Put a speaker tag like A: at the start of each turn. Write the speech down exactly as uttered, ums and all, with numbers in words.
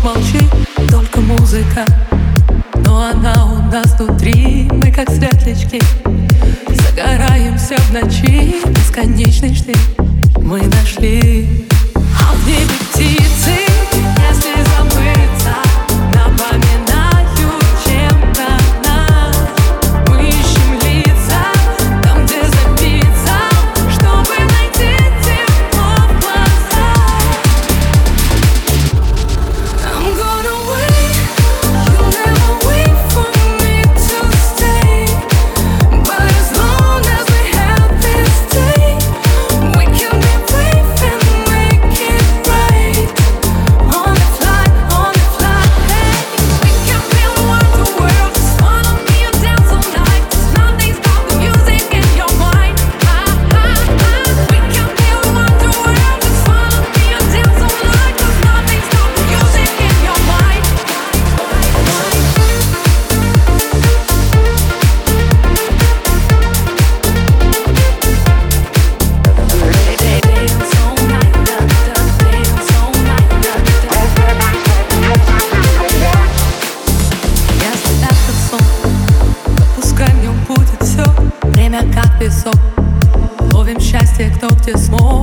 A: молчи, только музыка. Но она у нас внутри, мы как светлячки. Загораемся в ночи, бесконечный штиль мы нашли. А в небе птицы, если забыться, напоминают чем-то нас. Мы ищем лица там, где забиться, чтобы найти тепло в глазах. I'm gonna wait, you'll never wait for me to stay. But as long as we have this day, we can be brave and make it right. On the fly, on the fly, hey. We can feel world to world, just follow me and dance all night. There's nothing stop the music in your mind. Ah, ah, ah. We can feel world to world, just follow me and dance all night. There's nothing stop the music in your mind. Dance all night, da, da, dance all night, da, da. Если это сон, то пускай в нем будет все. Время как песок, ловим счастье, кто где смог.